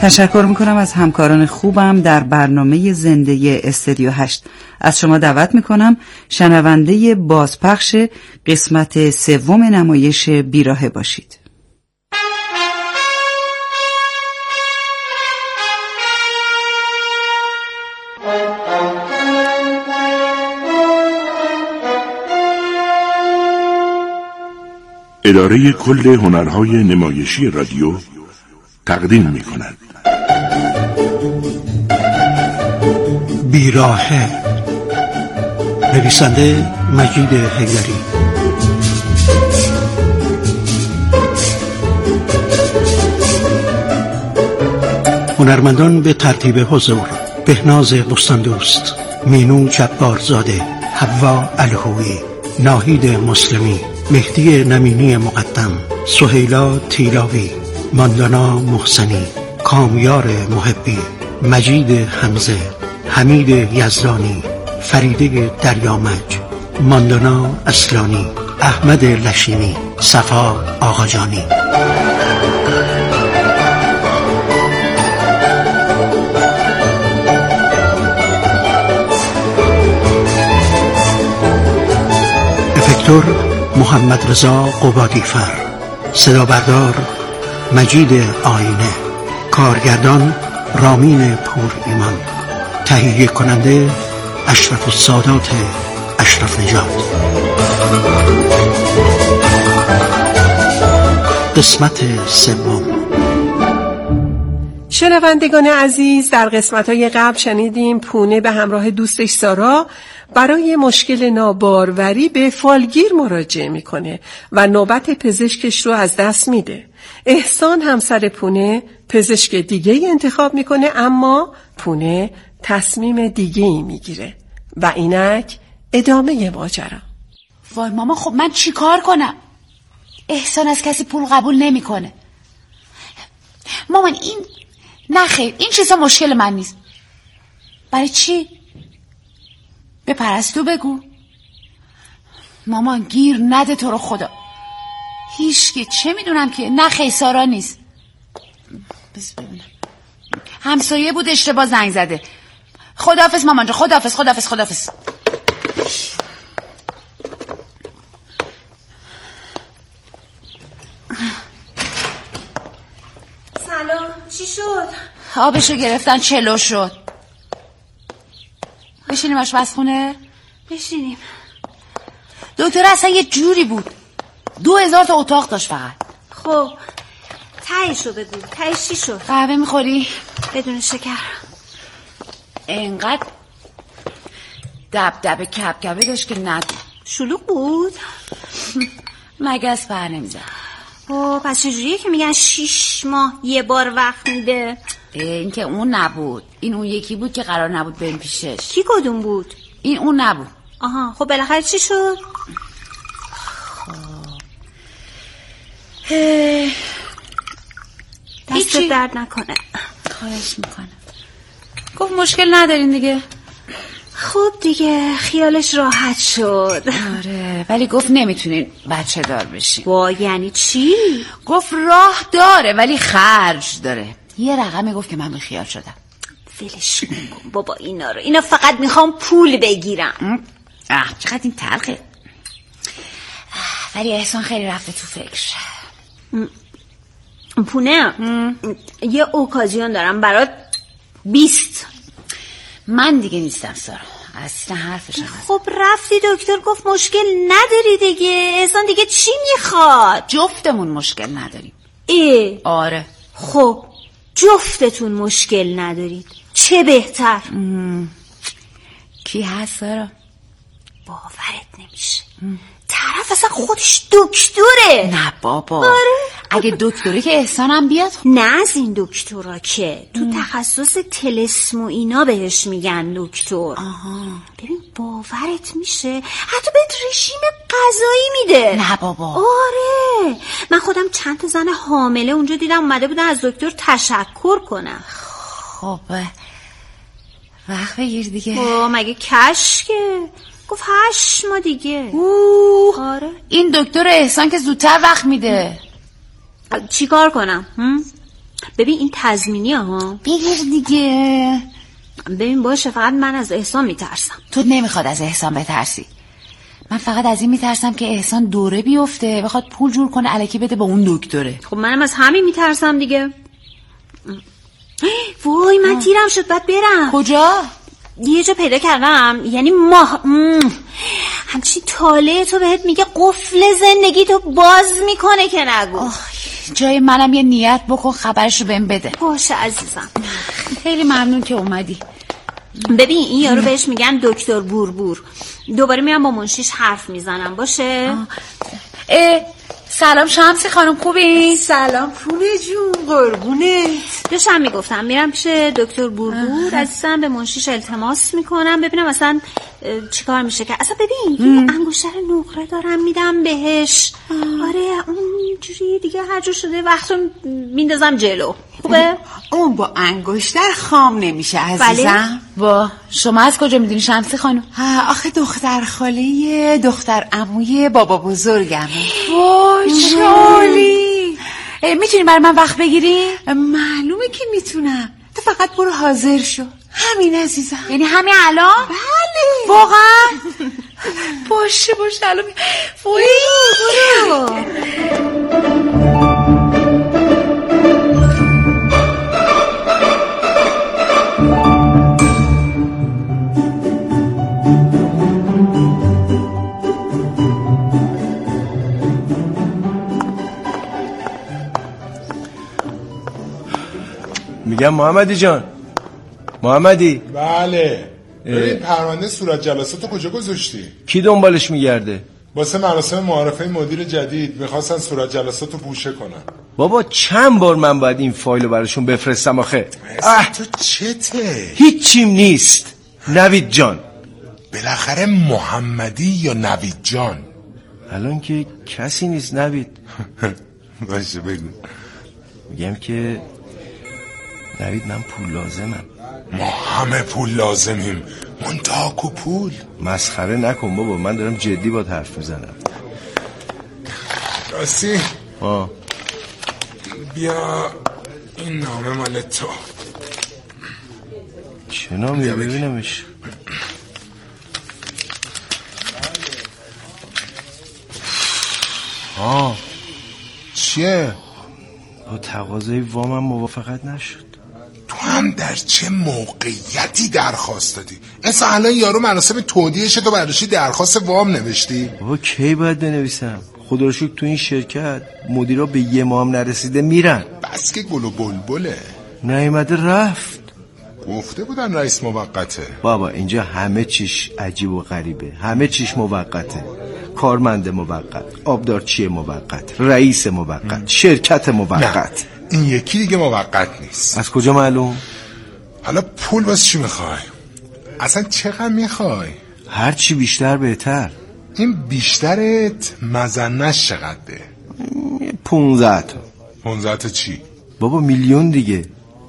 تشکر میکنم از همکاران خوبم در برنامه زنده استودیو 8. از شما دعوت میکنم شنونده بازپخش قسمت 3 نمایش بیراهه باشید. اداره کل هنرهای نمایشی رادیو تقدیم می‌کند بیراهه، نویسنده مجید حیدری، هنرمندان به ترتیب حضور: بهناز بستاندوست، مینو جبارزاده، حوا الهویی، ناهید مسلمی، مهدی نمینی مقدم، سهیلا تیلاوی، ماندانا محسنی، کامیار محبی، مجید حمزه، حمید یزدانی، فریده دریامج، ماندانا اصلانی، احمد لشینی، صفا آقاجانی. افکتور محمد رضا قبادیفر، صدا بردار مجید آینه، کارگردان رامین پور ایمان، تهیه کننده اشرف السادات اشرف نژاد. قسمت 3. شنوندگان عزیز، در قسمت‌های قبل شنیدیم پونه به همراه دوستش سارا برای مشکل ناباروری به فالگیر مراجعه میکنه و نوبت پزشکش رو از دست میده. احسان همسر پونه پزشک دیگه انتخاب میکنه، اما پونه تصمیم دیگه ای میگیره و اینک ادامه ماجرا. وای ماما، خب من چی کار کنم؟ احسان از کسی پول قبول نمیکنه. مامان نه خیر، این چیزا مشکل من نیست. برای چی؟ به پرستو بگو. مامان گیر نده تو رو خدا. هیچکی چه میدونم که نه خیر سارا نیست. بس ببینم. همسایه بود اشتباه زنگ زده. خداحافظ مامان جان، خداحافظ خداحافظ خداحافظ. سلام، چی شد؟ آبشو گرفتن چلو شد. بشینیم آشپزخونه؟ بشینیم. دکتر اصلا یه جوری بود، 2000 تا اتاق داشت فقط. خب تهیشو بگو، تهیش چی شد؟ قهوه میخوری؟ بدون شکر. اینقدر دبدبه کبکبه داشت که ندید. شلوغ بود؟ مگس پر نمیزد. پس چجوریه که میگن 6 ماه یه بار وقت میده؟ این که اون نبود، این اون یکی بود که قرار نبود بریم پیشش. کی کدوم بود؟ این اون نبود. آها، خب بالاخره چی شد؟ دست درد نکنه. خواهش میکنم. گفت مشکل ندارین دیگه. خب دیگه خیالش راحت شد. آره، ولی گفت نمیتونین بچه دار بشین. وای یعنی چی؟ گفت راه داره ولی خرج داره. یه رقمی گفت که من بیخیال شدم. ولش کن بابا اینا فقط میخوام پول بگیرم. چقدر این تلخه. ولی احسان خیلی رفته تو فکر. پونه یه اوکازیون دارم برات 20. من دیگه نیستم سارا، اصلا حرفش هم. خب رفتی دکتر گفت مشکل نداری دیگه. احسان دیگه چی میخواد؟ جفتمون مشکل نداریم. آره. خب جفتتون مشکل ندارید، چه بهتر. کی هست سارا؟ باورت نمیشه، طرف اصلا خودش دکتره. نه بابا. آره. اگه دکتره که احسانم بیاد. نه از این دکترا که تو تخصص طلسم و اینا بهش میگن دکتر. آها. ببین باورت میشه حتی بهت رژیم غذایی میده. نه بابا. آره، من خودم چند تا زن حامله اونجا دیدم اومده بودن از دکتر تشکر کنم. خب وقت بگیر دیگه. مگه کشکه؟ گفت 8 ماه دیگه. آره. این دکتر احسان که زودتر وقت میده. چی کار کنم؟ ببین این تضمینی ها. بگیر دیگه. ببین باشه، فقط من از احسان میترسم. تو نمیخواد از احسان بترسی. من فقط از این میترسم که احسان دوره بیفته بخواد پول جور کنه الکی بده به اون دکتره. خب منم از همین میترسم دیگه. وای من تیرم شد، باید برم. کجا؟ یه جا پیدا کردم، یعنی همچین تاله تو بهت میگه قفل زندگی تو باز میکنه که نگو. جای منم یه نیت بکن خبرشو بهم بده. باشه عزیزم. خیلی ممنون که اومدی. ببین این یارو بهش میگن دکتر بوربور. دوباره میام با منشیش حرف میزنم. باشه؟ سلام شمسی خانم، خوبی؟ سلام پونه جون، قربونه. داشتم میگفتم میرم پیش دکتر بوربور عزیزم، به منشیش التماس میکنم ببینم اصلا چیکار میشه که اصلا ببین یه انگشتر نقره دارم میدم بهش. آره اونجوری دیگه هر جور شده وقتو میندازم جلو. خوبه؟ اون با انگشتر خام نمیشه عزیزم. با شما از کجا میدونی شمسی خانم؟ آخه دختر خاله دختر عموی بابا بزرگم. شالی میتونی برای من وقت بگیری؟ معلومه که میتونم، تو فقط برو حاضر شو. همین عزیزم. یعنی همین الان؟ بله واقعا؟ باشه الان برو. میگم محمدی جان. محمدی. بله. ببین پرونده صورت جلساتو کجا گذاشتی؟ کی دنبالش میگرده؟ واسه مراسم معارفه مدیر جدید میخواستن صورت جلساتو پوشه کنن. بابا چند بار من باید این فایلو براشون بفرستم آخه؟ تو چته؟ هیچیم نیست. نوید جان. بالاخره محمدی یا نوید جان؟ الان که کسی نیست نوید. باشه بگو. میگم که نوید من پول لازمم. ما همه پول لازمیم، منتاک و پول. مسخره نکن بابا، من دارم جدی با حرف میزنم. راستی بیا این نامه مال تو. چه نامیه ببینمش؟ چیه؟ با تقاضای وامم موافقت نشد. تو هم در چه موقعیتی درخواست دادی؟ اصلا الان یارو مراسم تودیعشه تو برداشتی درخواست وام نوشتی؟ بابا کی باید بنویسم؟ خدا رو شکر تو این شرکت مدیرا به یه ماه هم نرسیده میرن. بس که گل و بلبله. نیومده رفت. گفته بودن رئیس موقته. بابا اینجا همه چیش عجیب و غریبه، همه چیش موقته. کارمند موقت، آبدارچی موقت، رئیس موقت، شرکت موقت. نه این یکی دیگه موقت نیست. از کجا معلوم؟ حالا پول واسه چی میخوای؟ اصلا چقدر میخوای؟ هر چی بیشتر بهتر. این بیشترت مزنش چقدره؟ 15 تا. 15 تا چی؟ بابا میلیون دیگه.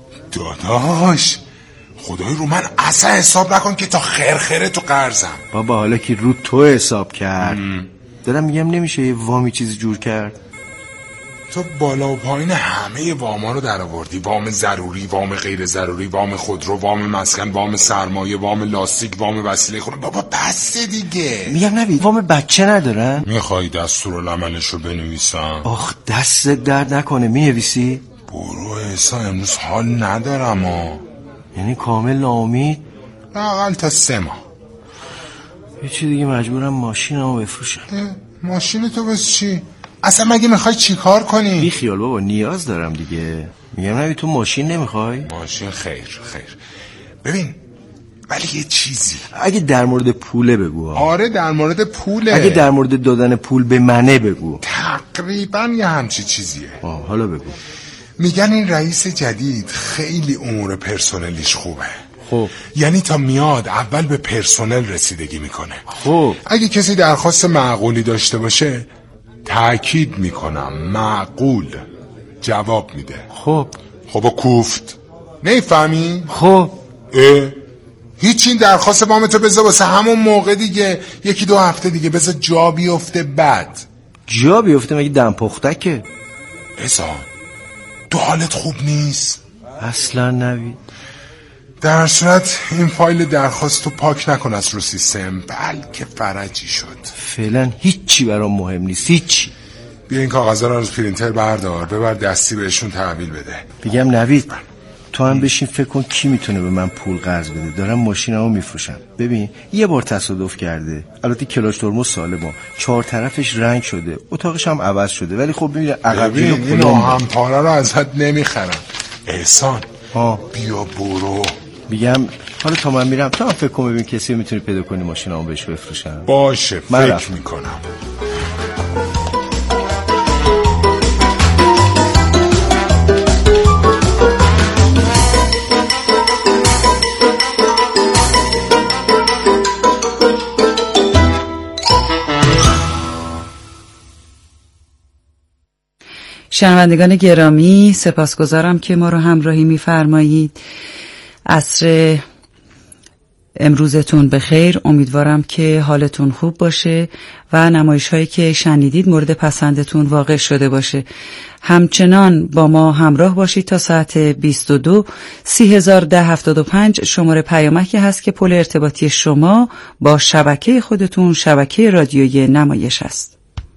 داداش خدای رو من اصلا حساب نکن که تا خرخره تو قرضم. بابا حالا که رو تو حساب کرد دارم میگم نمیشه یه وامی چیزی جور کرد. تو بالا و پایین همه واما رو در آوردی. وام ضروری، وام غیر ضروری، وام خودرو، وام مسکن، وام سرمایه، وام لاستیک، وام وسیله خونه. بابا بسته دیگه. میگم نوید وام بچه ندارن؟ میخوای دستورالعملش رو بنویسم؟ آخ دست درد نکنه. مینویسی؟ برو احسان امروز حال ندارم یعنی کامل ناامید؟ اقل تا 3 ماه. یه چی دیگه مجبورم ماشینمو بفروشم. ماشین تو بس چی؟ اصلا مگه میخوای چی کار کنی؟ بی خیال بابا نیاز دارم دیگه. میگم نبی تو ماشین نمیخوای؟ ماشین خیر. ببین ولی یه چیزی اگه در مورد پوله بگو. آره در مورد پوله. اگه در مورد دادن پول به منه بگو. تقریبا یه همچی چیزیه. حالا بگو. میگن این رئیس جدید خیلی امور پرسنلیش خوبه. خب یعنی تا میاد اول به پرسنل رسیدگی میکنه. خب اگه کسی درخواست معقولی داشته باشه تأکید میکنم معقول جواب میده. خب و کوفت نمیفهمی؟ خب هیچ این درخواست وامتو بذار واسه همون موقع دیگه، 1-2 هفته دیگه بذار جا بیفته. بعد جا بیفته مگه دم پختکه؟ احسان تو حالت خوب نیست؟ اصلا نوید. در صورت این فایل درخواست رو پاک نکن از رو سیستم، بلکه فرجی شد. فعلا هیچی برام مهم نیست، هیچی. بیا این کاغذها رو از پرینتر بردار، ببر دستی بهشون تحویل بده. بگم نوید تو هم بشین فکر کن کی میتونه به من پول قرض بده. دارم ماشینمو میفروشم. ببین یه بار تصادف کرده، البته کلاش ترمز سالمه، 4 طرفش رنگ شده، اتاقش هم عوض شده، ولی خب ببین عقبی رو این آهن‌پاره رو ازت نمیخرم. احسان بیا برو. میگم حالا تا من میرم تو هم فکر کن ببین کسی میتونی پیدا کنی ماشینمو بهش بفروشم. باشه فکر میکنم. شنوندگان گرامی، سپاسگزارم که ما رو همراهی می‌فرمایید. عصر امروزتون بخیر. امیدوارم که حالتون خوب باشه و نمایش‌هایی که شنیدید مورد پسندتون واقع شده باشه. همچنان با ما همراه باشید تا ساعت 22. 301075 شماره پیامکی هست که پل ارتباطی شما با شبکه خودتون، شبکه رادیویی نمایش است.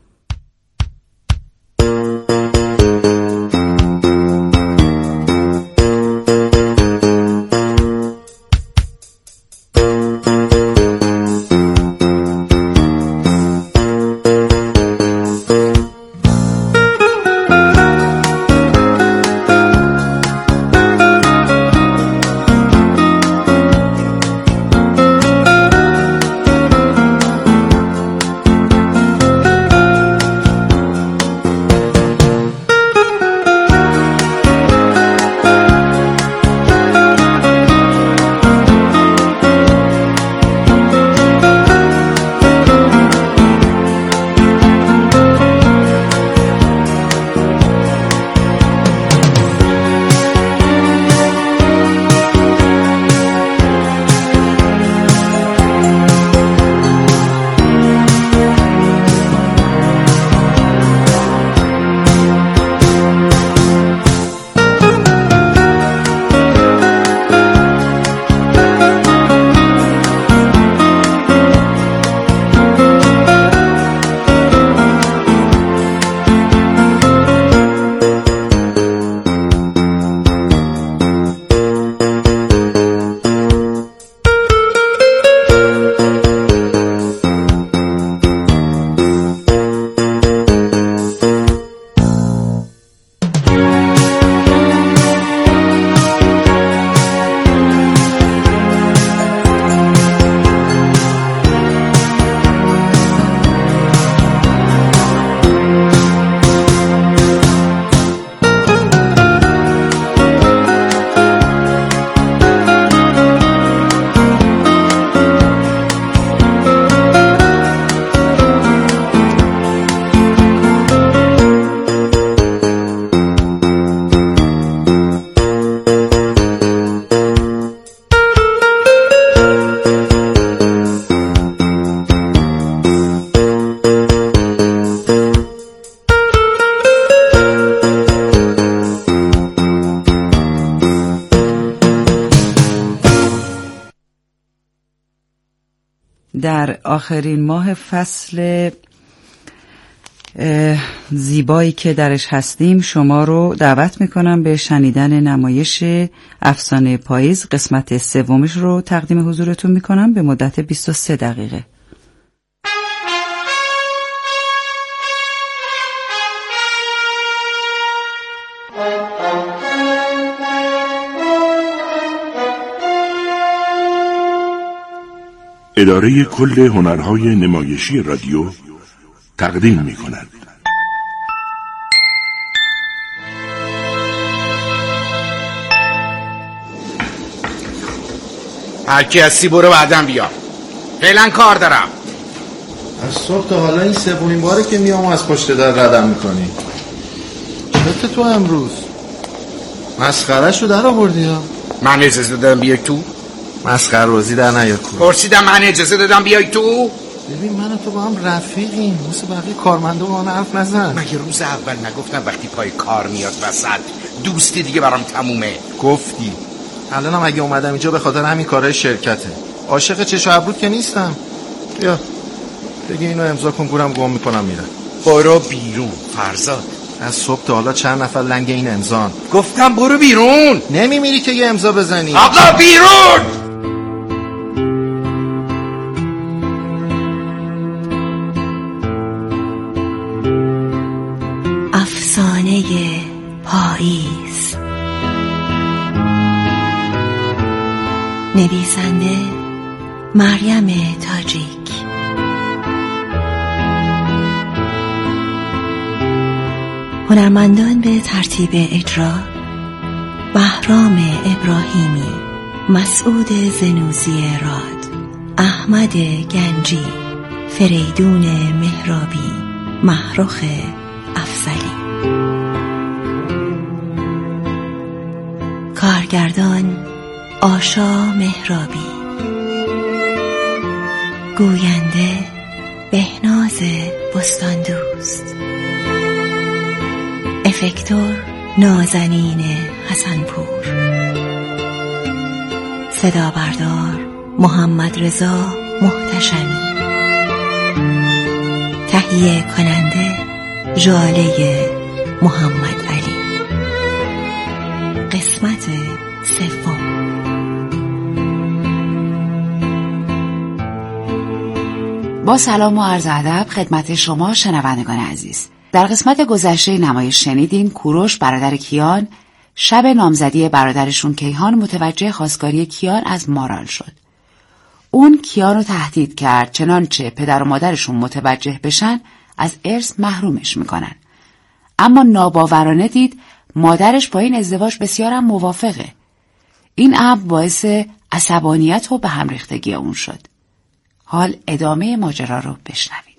در آخرین ماه فصل زیبایی که درش هستیم شما رو دعوت میکنم به شنیدن نمایش افسانه پاییز. قسمت سومش رو تقدیم حضورتون میکنم به مدت 23 دقیقه. اداره کل هنرهای نمایشی رادیو تقدیم می کند. هرکی هستی برو بعدم بیا، فعلا کار دارم. از صبح تا حالا این سومین باره که میام از پشت در ردم میکنی. چته تو امروز مسخره‌ش رو در آوردی ها؟ من اجازه دادم بیای تو؟ مسخره بازی در نیار کن. پرسیدم من اجازه دادم بیای تو؟ ببین من و تو با هم رفیقیم، مثل بقیه کارمندا با من حرف نزن. مگه روز اول نگفتم وقتی پای کار میاد وسط دوستی دیگه برام تمومه. گفتی الانم اگه اومدم اینجا به خاطر همین کارهای شرکته. عاشق چش و ابرود که نیستم. بیا بگی اینو امضا کن، گورم گم میکنم میرم. برو بیرون فرزاد. از صبح تا حالا چند نفر لنگ این امضان. گفتم برو بیرون. نمیمیری که یه امضا بزنی. آقا بیرون. افسانه پاییز. نویسنده مریم تاجیک. هنرمندان به ترتیب اجرا: بهرام ابراهیمی، مسعود زنوزی راد، احمد گنجی، فریدون مهرابی، محروخ افضلی. کارگردان آشا مهرابی. گوینده بهناز بستاندوست. افکتور نازنین حسنپور. صدا بردار محمد رضا محتشمی. تهیه کننده ژاله محمد علی. قسمت سوم. با سلام و عرض ادب خدمت شما شنوندگان عزیز. در قسمت گذشته نمایش شنیدین کوروش برادر کیان شب نامزدی برادرشون کیهان متوجه خواستگاری کیان از مارال شد. اون کیان رو تهدید کرد چنانچه پدر و مادرشون متوجه بشن از ارث محرومش میکنن. اما ناباورانه دید مادرش با این ازدواج بسیارم موافقه. این امر باعث عصبانیت و به هم ریختگی اون شد. حال ادامه ماجرا رو بشنوید.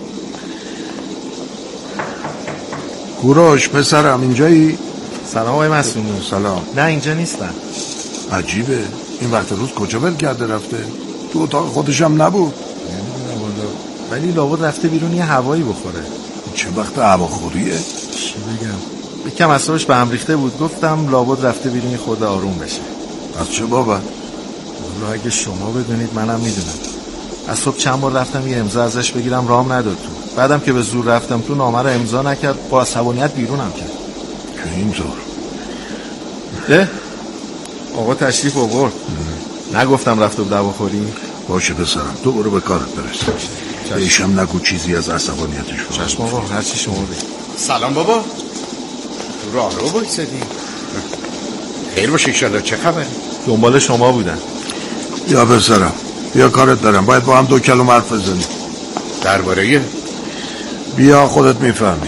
کوروش پسرم اینجایی؟ سلام آقای مسئول. سلام. نه اینجا نیستم. عجیبه این وقت روز کجا ول کرده رفته؟ تو اتاق خودشم نبود. نمیدونم والا، ولی لابد رفته بیرون یه هوایی بخوره. چه وقت هواخوریه؟ چی بگم، یکم اعصابش به هم ریخته بود، گفتم لابد رفته بیرون یه خورده آروم بشه. از چه بابت؟ والا اگه شما بدونید منم میدونم. از صبح چند بار رفتم یه امضا ازش بگیرم رام نداد تو. بعدم که به زور رفتم تو نامه رو امضا نکرد، با عصبانیت بیرونم کرد. که اینطور؟ ده آقا تشریف آورد. نگفتم رفت و دعواخوری؟ باشه پسرم تو برو به کارت برس. ایشم نگو چیزی از عصبانیتش بود. چشم آقا هر چی شما بگید. سلام بابا. تو راه رو بایستدی؟ خیر باشه انشالله. چه خبری؟ دنبال شما بودن. یا پسرم بیا کارت دارم، باید با هم 2 کلمه حرف بزنیم. درباره؟ بیا خودت میفهمی.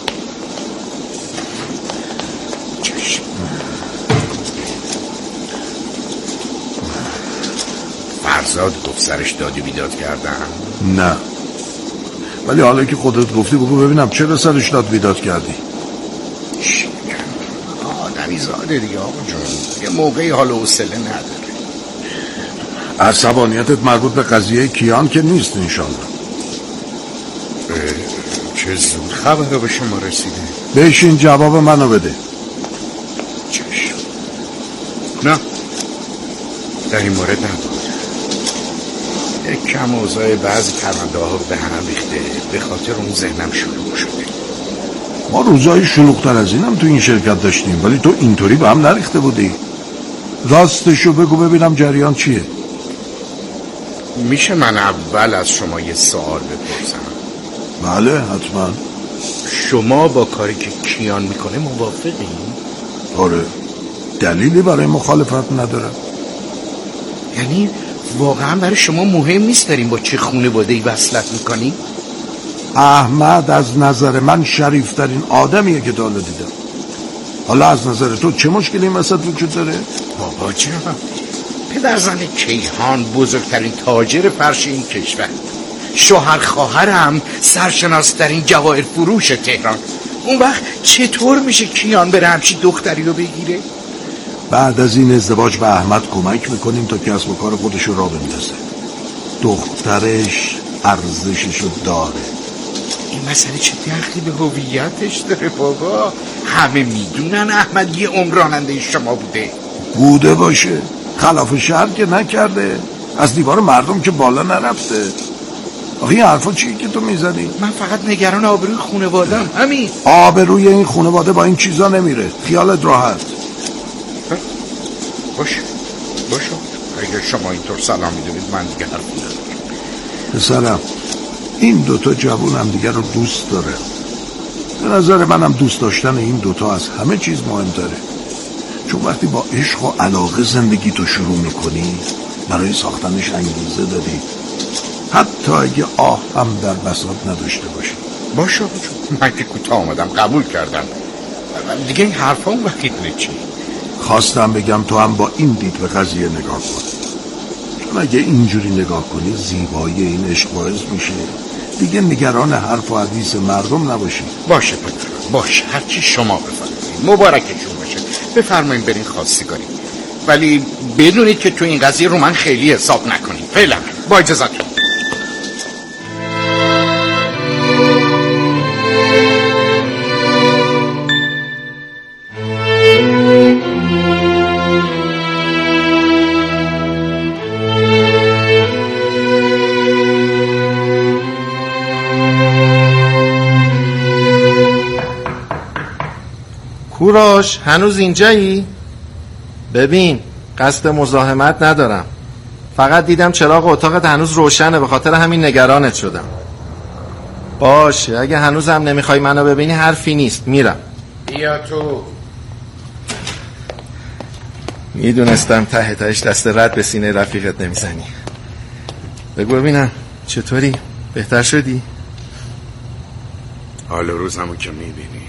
چشم. فرزاد گفت سرش دادی بیداد کردن؟ نه ولی حالا که خودت گفتی بگو ببینم چرا سرش داد بیداد کردی؟ چی میگم آدمی زاده دیگه آقا جون، یه موقعی حال و حوصله نداره. عصبانیتت مربوط به قضیه کیان که نیست انشالله. چه زود خبره به شما رسیده. بشین جواب منو بده. چشم. نه در این مورد نبود. یک کم اوضاع بعضی پرونده ها به هم ریخته، به خاطر اون ذهنم شلوغ شده. ما روزای شلوغ‌تر از اینم تو این شرکت داشتیم، ولی تو اینطوری به هم نریخته بودی. راستشو بگو ببینم جریان چیه. میشه من اول از شما یه سوال بپرسم؟ بله حتما. شما با کاری که کیان میکنه موافقی؟ آره، دلیلی برای مخالفت ندارم. یعنی واقعا برای شما مهم نیست داریم با چه خانواده‌ای وصلت میکنی؟ احمد از نظر من شریفترین آدمیه که تا حالا دیدم. حالا از نظر تو چه مشکلی این وسط وجود داره؟ بابا جان، پدرزن کیهان بزرگترین تاجر فرش این کشور، شوهر خواهرم سرشناسترین جواهر فروش تهران. اون وقت چطور میشه کیان بره همچین دختری رو بگیره؟ بعد از این ازدواج به احمد کمک میکنیم تا کسب و کار خودش رو راه بندازه. دخترش ارزششو داره. این مسئله چه دخلی به هویتش داره بابا؟ همه میدونن احمد یه عمر راننده شما بوده باشه، خلاف شهر که نکرده، از دیوار مردم که بالا نرفته. آخه این حرفا چیه که تو میزنی؟ من فقط نگران آبروی خانواده‌ام، همین. آبروی این خانواده با این چیزا نمیره، خیالت راحت. باشه اگر شما اینطور سلام میدونید من دیگه حرف ندارم. پسرم، این دوتا جوون هم دیگه رو دوست داره. به نظر منم دوست داشتن این دوتا از همه چیز مهمتره، چون وقتی با عشق و علاقه زندگی تو شروع میکنی برای ساختنش انگیزه داری، حتی اگه آه هم در بساط نداشته باشی. باشه من که کوتاه آمدم، قبول کردم دیگه. این حرفا اون وقتی چی؟ خواستم بگم تو هم با این دید به قضیه نگاه کن، چون اگه اینجوری نگاه کنی زیبایی این عشق باعث میشه دیگه نگران حرف و حدیث مردم نباشی. باشه پدر، باشه، هرچی شما بفرمایید، مبارکتون باشه. بفرمایید برین خواستگاری، ولی بدونید که تو این قضیه رو من خیلی حساب نکنید. فعلا با اجازهتون. کوروش هنوز اینجایی؟ ببین قصد مزاحمت ندارم، فقط دیدم چراغ اتاقت هنوز روشنه، به خاطر همین نگرانت شدم. باشه اگه هنوزم نمیخوای منو ببینی حرفی نیست، میرم. بیا تو. میدونستم ته تهش دست رد به سینه رفیقت نمیزنی. بگو ببینم چطوری؟ بهتر شدی؟ حال روزمو که میبینی.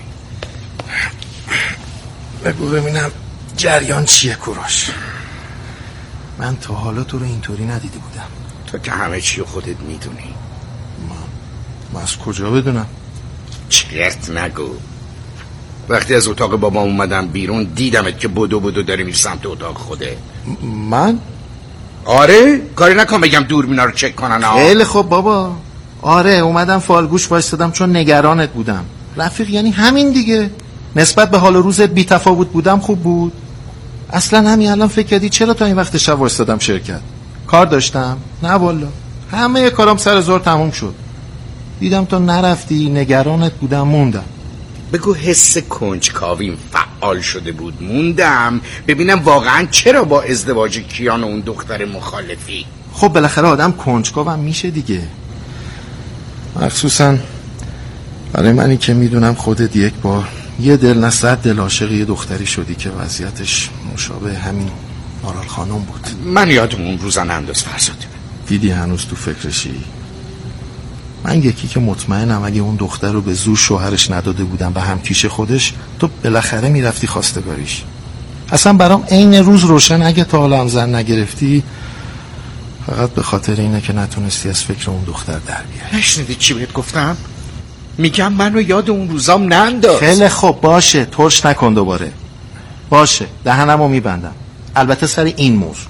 بگو ببینم جریان چیه کوروش؟ من تا حالا تو رو اینطوری ندیده بودم. تو که همه چی خودت میدونی. من از کجا بدونم؟ چرت نگو. وقتی از اتاق بابا اومدم بیرون دیدمت که بدو داری میری سمت اتاق خوده. من؟ آره کاری نکن بگم دوربینا رو چک کنن. خیلی خب بابا. آره اومدم فالگوش وایستادم چون نگرانت بودم. رفیق یعنی همین دیگه. نسبت به حال و روزت بی تفاوت بودم خوب بود. اصلا همین الان فکر کردی چرا تا این وقت شب وایستادم شرکت؟ کار داشتم؟ نه والا، همه کارام سر زور تموم شد. دیدم تو نرفتی، نگرانت بودم موندم. بگو حس کنجکاویم فعال شده بود موندم ببینم واقعا چرا با ازدواج کیان و اون دختر مخالفی. خب بالاخره آدم کنجکاوم میشه دیگه، مخصوصا برای منی که میدونم خودت یک بار یه دل نه صد دل عاشق یه دختری شدی که وضعیتش مشابه همین مارال خانم بود. من یادم اون روزن انداز فرزاده. دیدی هنوز تو فکرشی؟ من یکی که مطمئنم اگه اون دختر رو به زور شوهرش نداده بودم و هم کیش خودش، تو بالاخره میرفتی خواستگاریش. اصلا برام عین روز روشن اگه تا حالا هم زن نگرفتی فقط به خاطر اینه که نتونستی از فکر اون دختر در بیاری. نشنیدی چی بهت گفتم؟ میگم منو یاد اون روزام ننداز. خیلی خوب باشه، ترش نکن دوباره. باشه دهنمو میبندم، البته سر این موضوع.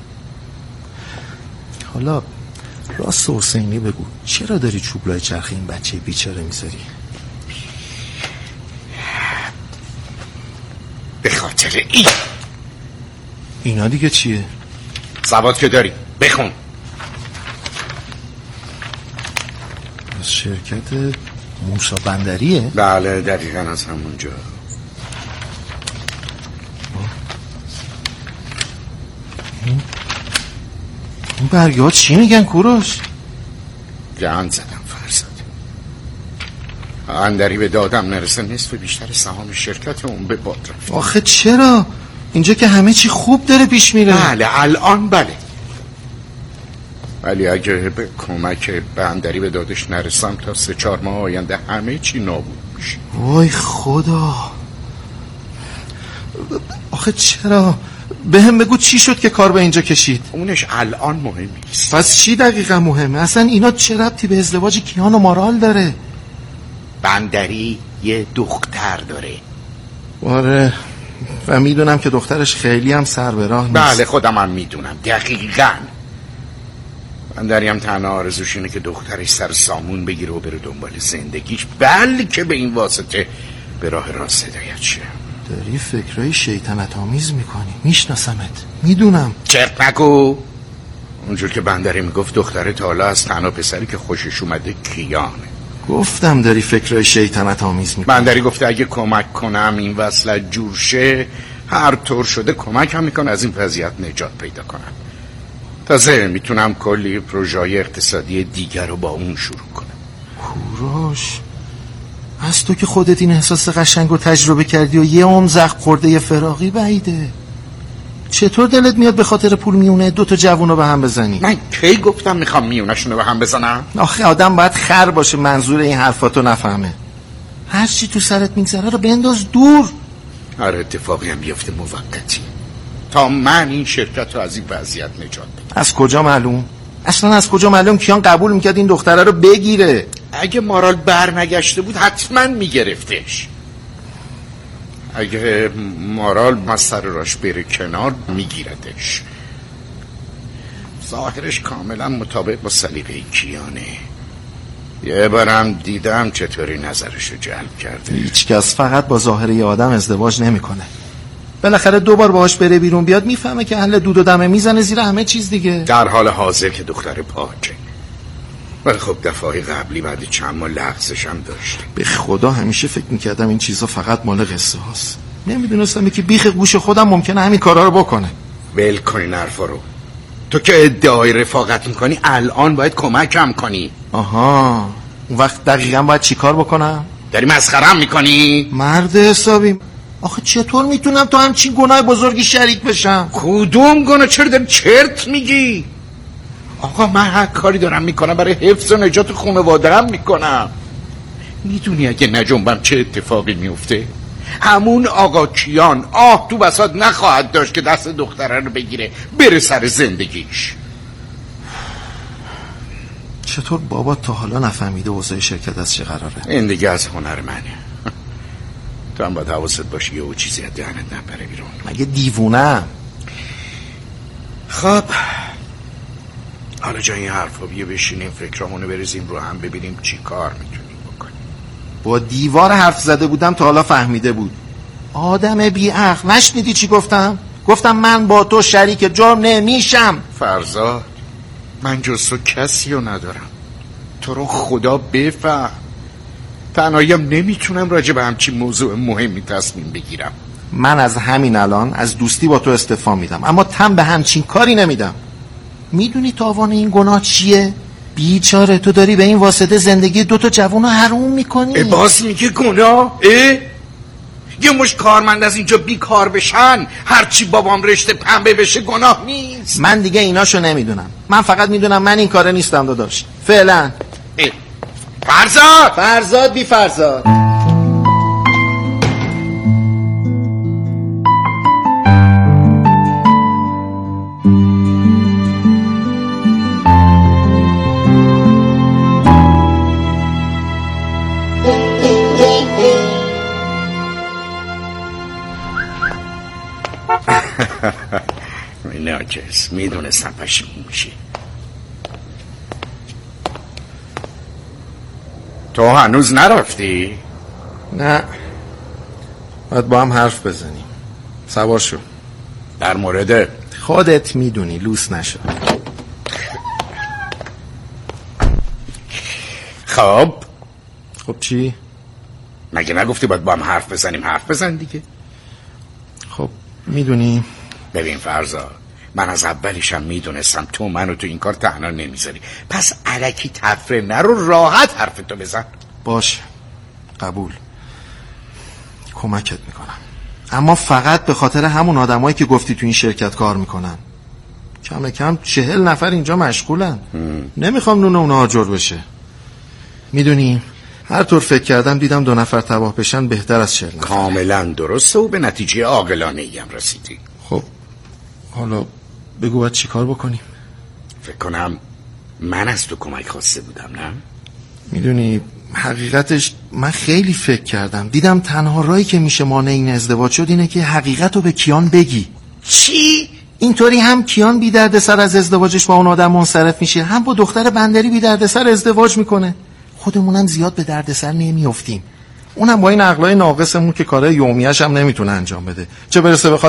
حالا راست حسینی بگو چرا داری چوبلای چرخی این بچه بیچاره میذاری؟ به خاطر اینا دیگه چیه؟ سواد که داری بخون. از شرکت موسا بندریه؟ بله دقیقاً از همونجا. این برگه ها چی میگن کوروش؟ گند زدم فرزاد. اندری به دادم نرسه نصف بیشتر سهام شرکت اون به باد رفت. آخه چرا؟ اینجا که همه چی خوب داره پیش میره. بله الان بله، ولی اگه به کمک به اندری به دادش نرسم تا 3-4 ماه آینده همه چی نابود میشه. وای خدا. آخه چرا؟ به هم بگو چی شد که کار به اینجا کشید؟ اونش الان مهم نیست. پس چی دقیقا مهمه؟ اصلا اینا چه ربطی به ازدواج کیان و مارال داره؟ بندری یه دختر داره. آره و میدونم که دخترش خیلی هم سر به راه نیست. بله خودم هم میدونم دقیقاً، من دریم تنها آرزوش اینه که دخترش سر سامون بگیره و بره دنبال زندگیش، بلکه به این واسطه به راه راست هدایت شه. داری فکرای شیطنت آمیز میکنی. میشناسمت، میدونم. چرت نگو. اونجور که بندری میگفت دختره تا حالا از تنها پسری که خوشش اومده کیانه. گفتم داری فکرای شیطنت آمیز میکنی. بندری گفته اگه کمک کنم این وصلت جور شه، هر طور شده کمک هم میکنه از این وضعیت نجات پیدا کنم. تازه میتونم کلی پروژه‌های اقتصادی دیگر رو با اون شروع کنم. کوروش، از تو که خودت این احساس قشنگ رو تجربه کردی و یه عمر زخم خورده یه فراقی بعیده. چطور دلت میاد به خاطر پول میونه دوتا جوونو به هم بزنی؟ من کی گفتم میخوام میونشونو به هم بزنم؟ آخه آدم باید خر باشه منظور این حرفاتو نفهمه. هر چی تو سرت میگذره رو بنداز دور. هر اتفاقی هم بیفته موقتی تا من این شرکت رو از این وضعیت نجات بدم. از کجا معلوم؟ اصلا از کجا معلوم کیان قبول میکرد این دختره رو بگیره؟ اگه مارال بر نگشته بود حتما میگرفتش. اگه مارال مسر راش بره کنار میگیردش. ظاهرش کاملا مطابق با سلیقه کیانه. یه بارم دیدم چطوری نظرشو جلب کرده. هیچ کس فقط با ظاهر یه آدم ازدواج نمیکنه. بالاخره 2 بار باهاش بره بیرون بیاد میفهمه که اهل دود و دمه، میزنه زیر همه چیز دیگه. در حال حاضر که دختر پاکه. ولی خب دفعه قبلی بعد چند ماه لغزش هم داشت. به خدا همیشه فکر میکردم این چیزا فقط مال قصه هاست. نمیدونستم که بیخ گوش خودم ممکنه همین کارا رو بکنه. ول کن این حرفا رو. تو که ادعای رفاقت میکنی الان باید کمکم کنی. آها، اون وقت دقیقاً باید چی کار بکنم؟ داری مسخره‌ام میکنی؟ مرد حسابی. آخه چطور میتونم تو همچین گناه بزرگی شریک بشم؟ کدوم گناه؟ چرا داری چرت میگی؟ آقا من هر کاری دارم میکنم برای حفظ و نجات خانواده‌ام میکنم. میدونی اگه نجنبم چه اتفاقی میفته؟ همون آقا کیان تو بساط نخواهد داشت که دست دختره رو بگیره بره سر زندگیش. چطور بابا تا حالا نفهمیده اوضاع شرکت از چه قراره؟ این دیگه از هنر منه. تو هم باید حواست باشی یه چیزی از دهنت نپره بیرون. مگه دیوونم؟ خب حالا جای این حرفا بیا بشینیم فکرامونو بریزیم رو هم ببینیم چی کار میتونیم بکنیم. با دیوار حرف زده بودم تا حالا فهمیده بود. آدم بی عقل. نشنیدی چی گفتم؟ گفتم من با تو شریک جرم نمیشم. فرزاد من جز تو کسی رو ندارم. تو رو خدا بفهم. تنهاییم نمیتونم راجع به همچین موضوع مهمی تصمیم بگیرم. من از همین الان از دوستی با تو استعفا میدم، اما تن به همچین کاری نمیدم. میدونی تاوان این گناه چیه؟ بیچاره تو داری به این واسطه زندگی 2 جوون رو حروم میکنی. باز میگه گناه؟ یه مش کارمند از اینجا بیکار بشن، هرچی بابام رشته پنبه بشه گناه نیست. من دیگه ایناشو نمیدونم. من فقط میدونم من این کاره نیستم داداش. فعلا. فرزاد بی فرزاد. ناجس میدونستم پشیمون میشی. تو هنوز نرفتی؟ نه، باید با هم حرف بزنیم. سوار شو. در مورد خودت میدونی، لوس نشو. خب چی؟ مگه نگفتی باید با هم حرف بزنیم؟ حرف بزن دیگه. خب میدونی. ببین فرزاد، من از اولیشم میدونستم تو منو تو این کار تنها نمیذاری، پس الکی تفره نرو، راحت حرفتو بزن. باشه، قبول، کمکت میکنم، اما فقط به خاطر همون آدمایی که گفتی تو این شرکت کار میکنن. کم کم 40 نفر اینجا مشغولن. نمیخوام نون اونا آجر بشه. میدونی هر طور فکر کردم دیدم 2 نفر تباه بشن بهتر از 40 نفر. کاملا درسته و به نتیجه عاقلانه ای هم رسیدی. خب حالا بگو باید چی کار بکنیم؟ فکر کنم من از تو کمک خواسته بودم، نه؟ میدونی حقیقتش من خیلی فکر کردم، دیدم تنها راهی که میشه مانع این ازدواج شد اینه که حقیقت رو به کیان بگی. چی؟ اینطوری هم کیان بی دردسر از ازدواجش با اون آدم منصرف میشه، هم با دختر بندری بی دردسر ازدواج میکنه. خودمونم زیاد به دردسر نمیافتیم، اونم با این عقلای ناقصمون که کارهای یومیه‌اش هم نمیتونه انجام بده، چه برسه بخواد